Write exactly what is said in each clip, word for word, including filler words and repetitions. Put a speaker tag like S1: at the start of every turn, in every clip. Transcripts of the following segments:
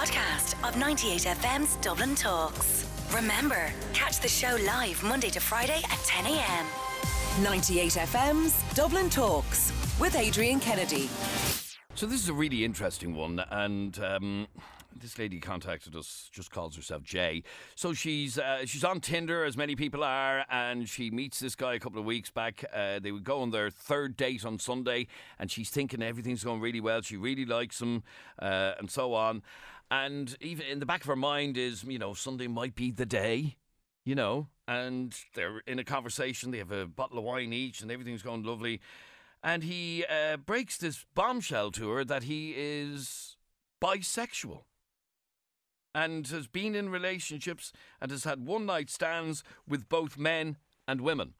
S1: podcast of ninety-eight F M's Dublin Talks. Remember, catch the show live Monday to Friday at ten a m.
S2: ninety-eight F M's Dublin Talks with Adrian Kennedy.
S3: So this is a really interesting one, and um, this lady contacted us, just calls herself Jay. So she's uh, she's on Tinder, as many people are, and she meets this guy a couple of weeks back. Uh, they would go on their third date on Sunday, and she's thinking everything's going really well. She really likes him, uh, and so on. And even in the back of her mind is, you know, Sunday might be the day, you know, and they're in a conversation. They have a bottle of wine each, and everything's going lovely. And he uh, breaks this bombshell to her that he is bisexual and has been in relationships and has had one-night stands with both men and women.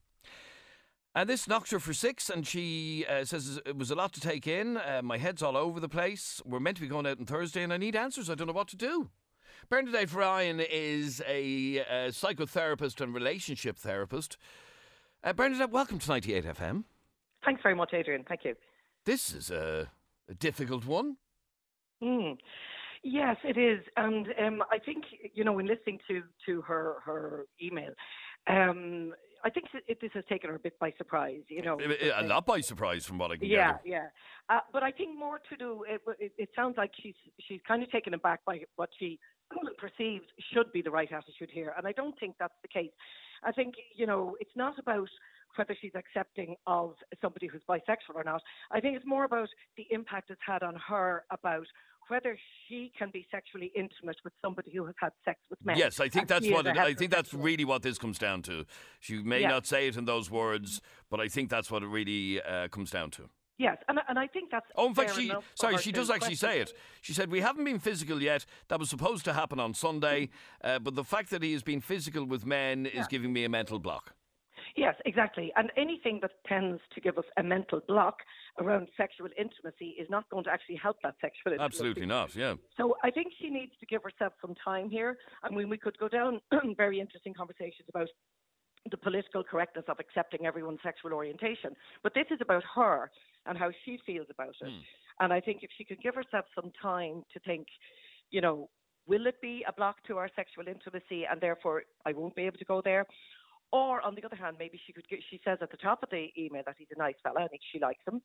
S3: And this knocked her for six, and she uh, says it was a lot to take in. Uh, my head's all over the place. We're meant to be going out on Thursday, and I need answers. I don't know what to do. Bernadette Ryan is a, a psychotherapist and relationship therapist. Uh, Bernadette, welcome to ninety-eight F M.
S4: Thanks very much, Adrian. Thank you.
S3: This is a, a difficult one.
S4: Mm. Yes, it is. And um, I think, you know, in listening to, to her, her email, um, I think it, this has taken her a bit by surprise, you know.
S3: A, a lot by surprise from what I can
S4: yeah,
S3: gather.
S4: Yeah, yeah. Uh, but I think more to do, it, it, it sounds like she's she's kind of taken aback by what she perceives should be the right attitude here. And I don't think that's the case. I think, you know, it's not about whether she's accepting of somebody who's bisexual or not. I think it's more about the impact it's had on her about whether she can be sexually intimate with somebody who has had sex with men.
S3: Yes, I think that's what it, I think that's really what this comes down to. She may
S4: yeah.
S3: not say it in those words, but I think that's what it really uh, comes down to.
S4: Yes, and and I think that's
S3: Oh, in fact,
S4: fair
S3: she
S4: enough
S3: sorry,
S4: for her
S3: she
S4: to
S3: does actually
S4: question.
S3: say it. She said, we haven't been physical yet. That was supposed to happen on Sunday, uh, but the fact that he has been physical with men
S4: Yeah.
S3: is giving me a mental block.
S4: Yes, exactly. And anything that tends to give us a mental block around sexual intimacy is not going to actually help that sexual intimacy.
S3: Absolutely not, yeah.
S4: So I think she needs to give herself some time here. I mean, we could go down very interesting conversations about the political correctness of accepting everyone's sexual orientation. But this is about her and how she feels about it.
S3: Mm.
S4: And I think if she could give herself some time to think, you know, will it be a block to our sexual intimacy and therefore I won't be able to go there? Or on the other hand, maybe she could. Get, she says at the top of the email that he's a nice fella. I think she likes him.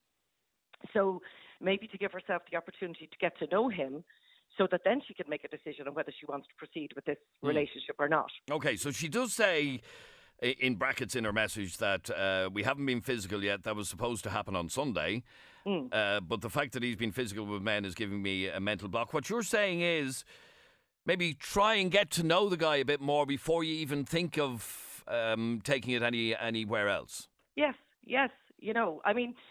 S4: So maybe to give herself the opportunity to get to know him, so that then she can make a decision on whether she wants to proceed with this mm. relationship or not.
S3: Okay, so she does say in brackets in her message that uh, we haven't been physical yet. That was supposed to happen on Sunday, mm. uh, but the fact that he's been physical with men is giving me a mental block. What you're saying is maybe try and get to know the guy a bit more before you even think of. Um, taking it any anywhere else.
S4: Yes, yes. You know, I mean,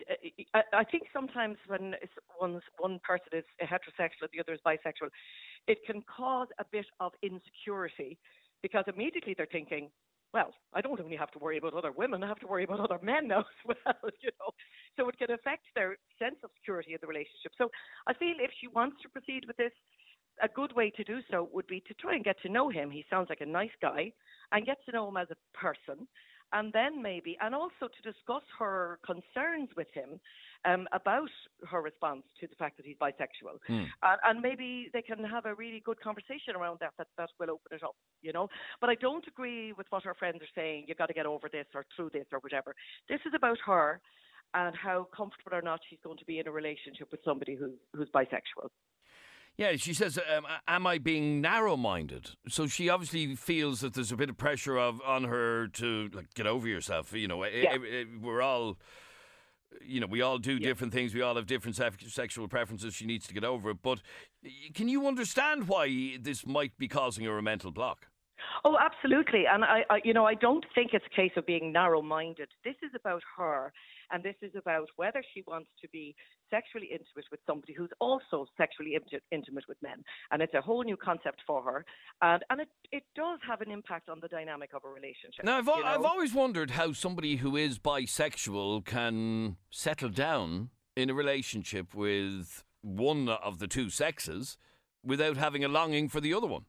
S4: I, I think sometimes when one's, one person is heterosexual, the other is bisexual, it can cause a bit of insecurity because immediately they're thinking, well, I don't only have to worry about other women, I have to worry about other men now as well, you know. So it can affect their sense of security in the relationship. So I feel if she wants to proceed with this, a good way to do so would be to try and get to know him. He sounds like a nice guy, and get to know him as a person, and then maybe, and also to discuss her concerns with him um, about her response to the fact that he's bisexual. Mm. And, and maybe they can have a really good conversation around that, that, that will open it up, you know. But I don't agree with what her friends are saying, you've got to get over this or through this or whatever. This is about her and how comfortable or not she's going to be in a relationship with somebody who, who's bisexual.
S3: Yeah, she says, um, am I being narrow-minded? So she obviously feels that there's a bit of pressure of on her to like get over yourself. You know,
S4: yeah.
S3: it, it, we're all, you know, we all do
S4: yeah.
S3: different things. We all have different se- sexual preferences. She needs to get over it. But can you understand why this might be causing her a mental block?
S4: Oh, absolutely. And, I, I, you know, I don't think it's a case of being narrow-minded. This is about her, and this is about whether she wants to be sexually intimate with somebody who's also sexually intimate with men. And it's a whole new concept for her. And, and it, it does have an impact on the dynamic of a relationship.
S3: Now, I've,
S4: you know?
S3: I've always wondered how somebody who is bisexual can settle down in a relationship with one of the two sexes without having a longing for the other one.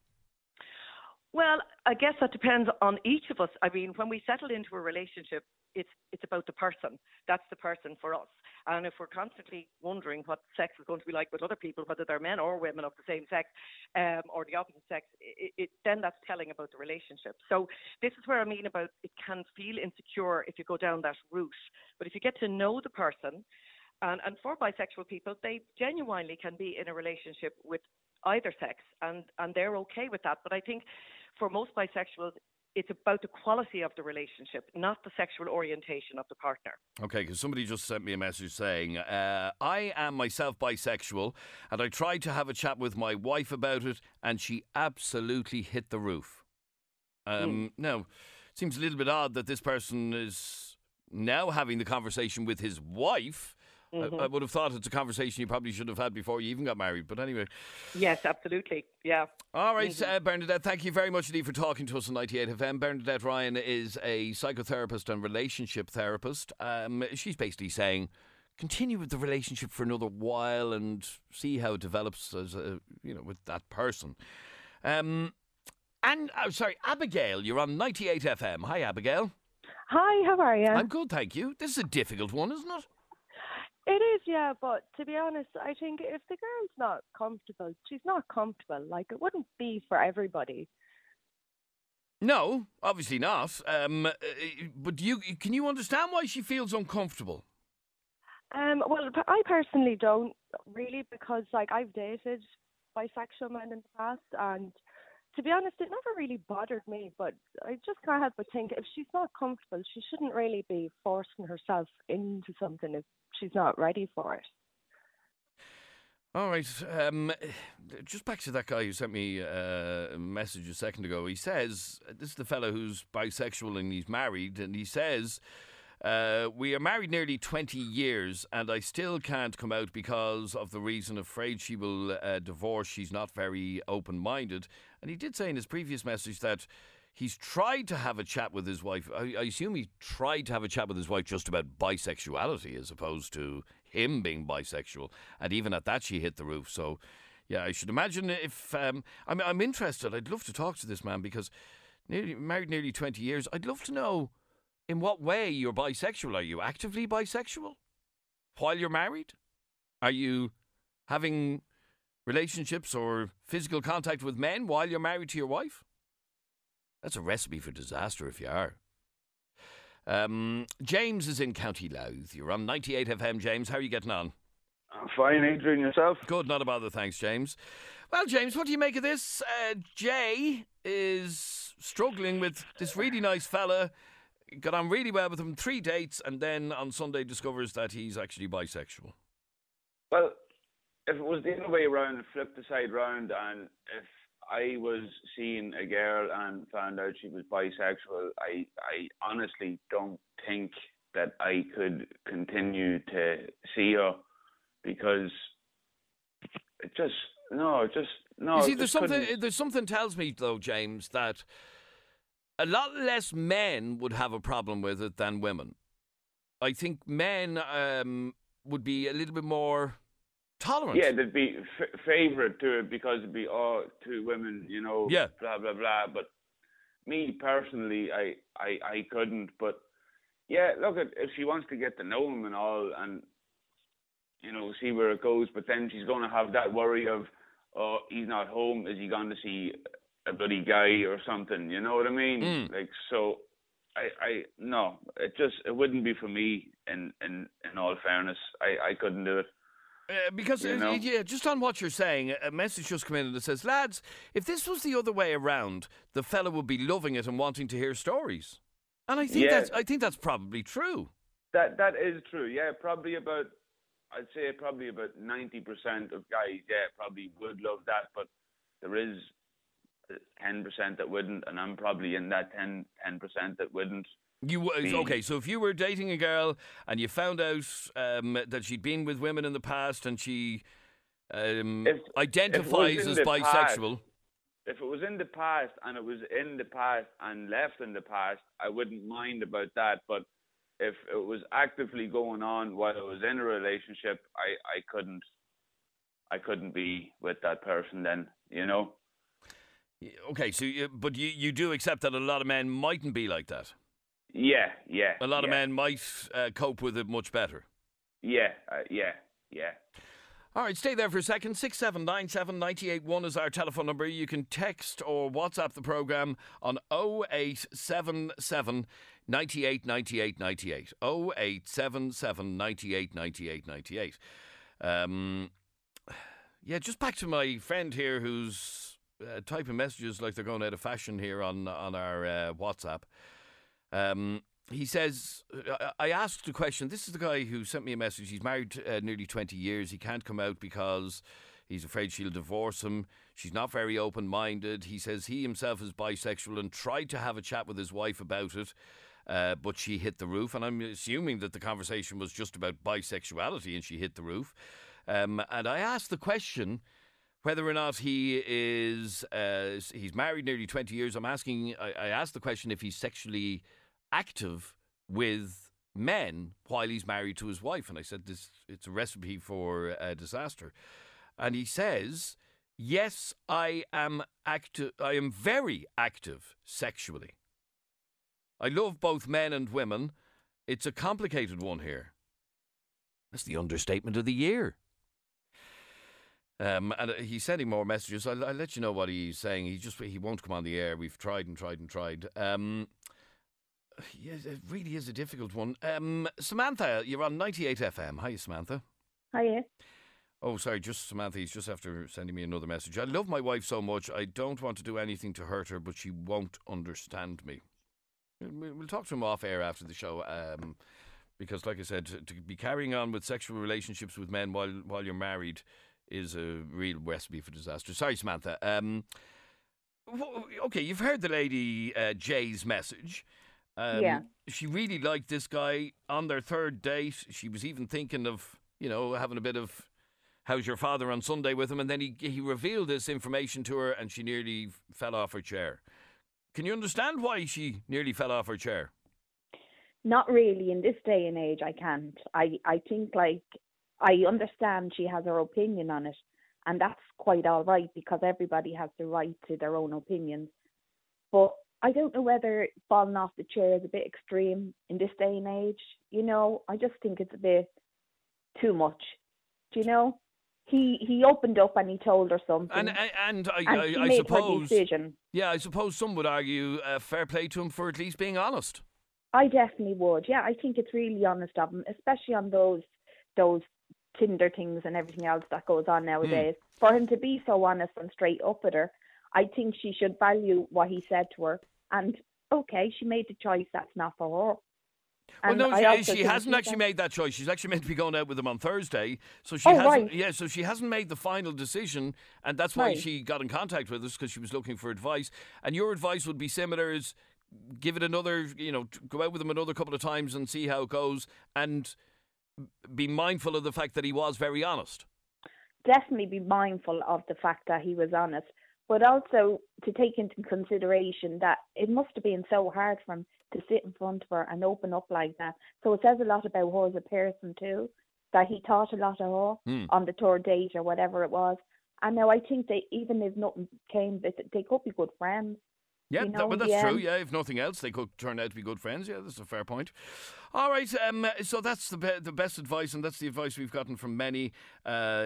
S4: Well, I guess that depends on each of us. I mean, when we settle into a relationship, it's it's about the person. That's the person for us. And if we're constantly wondering what sex is going to be like with other people, whether they're men or women of the same sex um, or the opposite sex, it, it, then that's telling about the relationship. So this is where I mean about it can feel insecure if you go down that route. But if you get to know the person, and, and for bisexual people, they genuinely can be in a relationship with either sex, and, and they're okay with that. But I think for most bisexuals, it's about the quality of the relationship, not the sexual orientation of the partner.
S3: Okay, because somebody just sent me a message saying, uh, I am myself bisexual, and I tried to have a chat with my wife about it, and she absolutely hit the roof. Um, mm. Now, it seems a little bit odd that this person is now having the conversation with his wife. Mm-hmm. I, I would have thought it's a conversation you probably should have had before you even got married. But anyway.
S4: Yes, absolutely. Yeah.
S3: All right, mm-hmm. uh, Bernadette, thank you very much indeed for talking to us on ninety-eight F M. Bernadette Ryan is a psychotherapist and relationship therapist. Um, she's basically saying, continue with the relationship for another while and see how it develops as a, you know, with that person. Um, and, oh, sorry, Abigail, you're on ninety-eight F M. Hi, Abigail.
S5: Hi, how are you?
S3: I'm good, thank you. This is a difficult one, isn't it?
S5: It is, yeah, but to be honest, I think if the girl's not comfortable, she's not comfortable. Like, it wouldn't be for everybody.
S3: No, obviously not. Um, but do you can you understand why she feels uncomfortable?
S5: Um, well, I personally don't really, because, like, I've dated bisexual men in the past, and to be honest, it never really bothered me, but I just can't help but think if she's not comfortable, she shouldn't really be forcing herself into something if she's not ready for it.
S3: All right. Um, just back to that guy who sent me uh, a message a second ago. He says, this is the fellow who's bisexual and he's married, and he says, uh, we are married nearly twenty years and I still can't come out because of the reason afraid she will uh, divorce. She's not very open-minded. And he did say in his previous message that he's tried to have a chat with his wife. I, I assume he tried to have a chat with his wife just about bisexuality as opposed to him being bisexual. And even at that, she hit the roof. So, yeah, I should imagine if... Um, I'm, I'm interested. I'd love to talk to this man because nearly, married nearly twenty years. I'd love to know in what way you're bisexual. Are you actively bisexual while you're married? Are you having relationships or physical contact with men while you're married to your wife? That's a recipe for disaster if you are. Um, James is in County Louth. You're on ninety-eight F M, James. How are you getting on?
S6: I'm fine, Adrian. Yourself?
S3: Good, not a bother, thanks, James. Well, James, what do you make of this? Uh, Jay is struggling with this really nice fella. Got on really well with him, three dates, and then on Sunday discovers that he's actually bisexual.
S6: Well, if it was the other way around, flip the side round, and if I was seeing a girl and found out she was bisexual, I, I honestly don't think that I could continue to see her because it just, no, it just, no.
S3: You see, there's something, couldn't. there's something tells me, though, James, that a lot less men would have a problem with it than women. I think men um, would be a little bit more tolerant.
S6: Yeah, they'd be f- favourite to it because it'd be, oh, two women, you know,
S3: yeah.
S6: blah, blah, blah. But me personally, I, I, I couldn't. But yeah, look, at if she wants to get to know him and all and, you know, see where it goes, but then she's going to have that worry of, oh, he's not home. Is he going to see a bloody guy or something? You know what I mean?
S3: Mm.
S6: Like, so I, I, no, it just, it wouldn't be for me in, in, in all fairness. I, I couldn't do it.
S3: Uh, because,
S6: you know?
S3: uh, yeah, just on what you're saying, a message just came in and it says, lads, if this was the other way around, the fella would be loving it and wanting to hear stories. And I think
S6: yeah.
S3: that's I think that's probably true.
S6: That That is true, yeah. Probably about, I'd say probably about ninety percent of guys, yeah, probably would love that, but there is ten percent that wouldn't, and I'm probably in that ten percent that wouldn't.
S3: You okay? So if you were dating a girl and you found out um, that she'd been with women in the past and she um,
S6: if,
S3: identifies
S6: if
S3: as bisexual,
S6: past, if it was in the past and it was in the past and left in the past, I wouldn't mind about that. But if it was actively going on while I was in a relationship, I, I couldn't, I couldn't be with that person then. You know.
S3: Okay, so you, but you you do accept that a lot of men mightn't be like that.
S6: Yeah, yeah.
S3: A lot
S6: yeah.
S3: of men might uh, cope with it much better.
S6: Yeah, uh, yeah, yeah.
S3: All right, stay there for a second. six seven nine seven nine eight one is our telephone number. You can text or WhatsApp the programme on oh eight seven seven nine eight nine eight nine eight. oh eight seven seven nine eight nine eight nine eight. Um, yeah, just back to my friend here who's uh, typing messages like they're going out of fashion here on, on our uh, WhatsApp. Um... He says, I asked a question. This is the guy who sent me a message. He's married uh, nearly twenty years. He can't come out because he's afraid she'll divorce him. She's not very open-minded. He says he himself is bisexual and tried to have a chat with his wife about it, uh, but she hit the roof. And I'm assuming that the conversation was just about bisexuality and she hit the roof. Um, and I asked the question whether or not he is, uh, he's married nearly twenty years. I'm asking, I, I asked the question if he's sexually active with men while he's married to his wife, and I said this it's a recipe for uh, disaster. And he says, yes, I am active I am very active sexually. I love both men and women. It's a complicated one here. That's the understatement of the year. Um, and he's sending more messages. I'll, I'll let you know what he's saying. He just he won't come on the air. We've tried and tried and tried. Um Yes, it really is a difficult one. Um, Samantha, you're on ninety-eight F M. Hi, Samantha.
S7: Hiya.
S3: Oh, sorry, just Samantha. He's just after sending me another message. I love my wife so much. I don't want to do anything to hurt her, but she won't understand me. We'll talk to him off air after the show, um, because, like I said, to, to be carrying on with sexual relationships with men while while you're married is a real recipe for disaster. Sorry, Samantha. Um, okay, you've heard the lady uh, Jay's message. Um,
S7: yeah.
S3: She really liked this guy. On their third date, she was even thinking of, you know, having a bit of how's your father on Sunday with him, and then he he revealed this information to her and she nearly fell off her chair. Can you understand why she nearly fell off her chair?
S7: Not really. In this day and age, I can't. I, I think, like, I understand she has her opinion on it, and that's quite all right because everybody has the right to their own opinions. But I don't know whether falling off the chair is a bit extreme in this day and age. You know, I just think it's a bit too much. Do you know? He he opened up and he told her something.
S3: And and, and I,
S7: and
S3: I,
S7: she
S3: I
S7: made
S3: suppose,
S7: her decision.
S3: Yeah, I suppose some would argue uh, fair play to him for at least being honest.
S7: I definitely would. Yeah, I think it's really honest of him, especially on those those Tinder things and everything else that goes on nowadays. Mm. For him to be so honest and straight up with her, I think she should value what he said to her. And, okay, she made the choice that's not for her.
S3: And well, no, she, she hasn't actually made that choice. She's actually meant to be going out with him on Thursday. So she
S7: oh,
S3: hasn't,
S7: right.
S3: yeah, so she hasn't made the final decision. And that's why
S7: right.
S3: she got in contact with us, because she was looking for advice. And your advice would be similar as give it another, you know, go out with him another couple of times and see how it goes. And be mindful of the fact that he was very honest.
S7: Definitely be mindful of the fact that he was honest. But also to take into consideration that it must have been so hard for him to sit in front of her and open up like that. So it says a lot about her as a person too, that he thought a lot of her mm. on the third date or whatever it was. And now I think they, even if nothing came, they, they could be good friends.
S3: Yeah,
S7: you know,
S3: that, but that's
S7: yeah.
S3: true. Yeah, if nothing else, they could turn out to be good friends. Yeah, that's a fair point. All right, um, so that's the be- the best advice, and that's the advice we've gotten from many. Uh,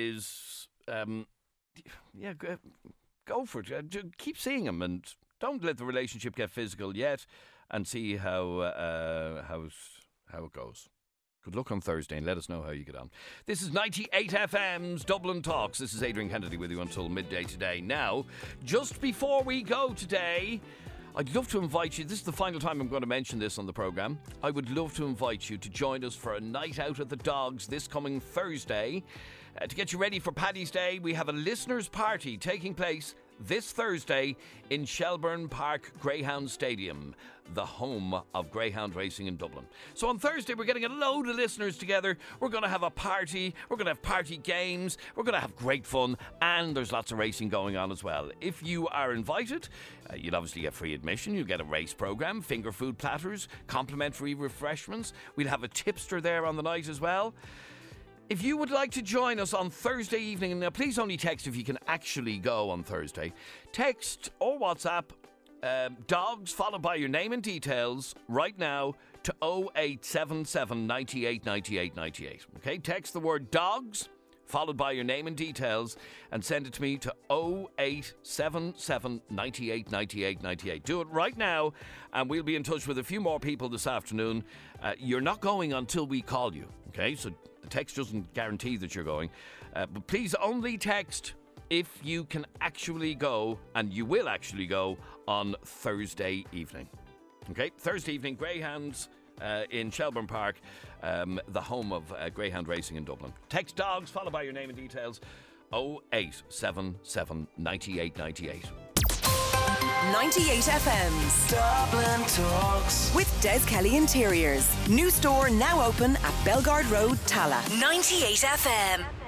S3: is um, yeah. Go, Go for it. Uh, keep seeing him, and don't let the relationship get physical yet, and see how uh, how how it goes. Good luck on Thursday, and let us know how you get on. This is ninety-eight F M's Dublin Talks. This is Adrian Kennedy with you until midday today. Now, just before we go today, I'd love to invite you. This is the final time I'm going to mention this on the programme. I would love to invite you to join us for a night out at the Dogs this coming Thursday. Uh, to get you ready for Paddy's Day, we have a listeners' party taking place this Thursday in Shelbourne Park Greyhound Stadium, the home of greyhound racing in Dublin. So on Thursday, we're getting a load of listeners together. We're going to have a party. We're going to have party games. We're going to have great fun. And there's lots of racing going on as well. If you are invited, uh, you'll obviously get free admission. You'll get a race programme, finger food platters, complimentary refreshments. We'll have a tipster there on the night as well. If you would like to join us on Thursday evening, now please only text if you can actually go on Thursday. Text or WhatsApp um, dogs, followed by your name and details right now to oh eight seven seven, nine eight, nine eight, nine eight. Okay, text the word dogs, followed by your name and details, and send it to me to oh eight seven seven, nine eight, nine eight, nine eight. Do it right now, and we'll be in touch with a few more people this afternoon. Uh, you're not going until we call you, okay? So the text doesn't guarantee that you're going. Uh, but please only text if you can actually go, and you will actually go on Thursday evening. Okay, Thursday evening, Greyhounds uh, in Shelbourne Park, um, the home of uh, Greyhound Racing in Dublin. Text dogs, followed by your name and details, oh eight seven seven, nine eight, nine eight.
S2: ninety-eight F M's
S8: Dublin Talks
S2: with Des Kelly Interiors. New store now open at Belgard Road, Tala.
S1: ninety-eight F M.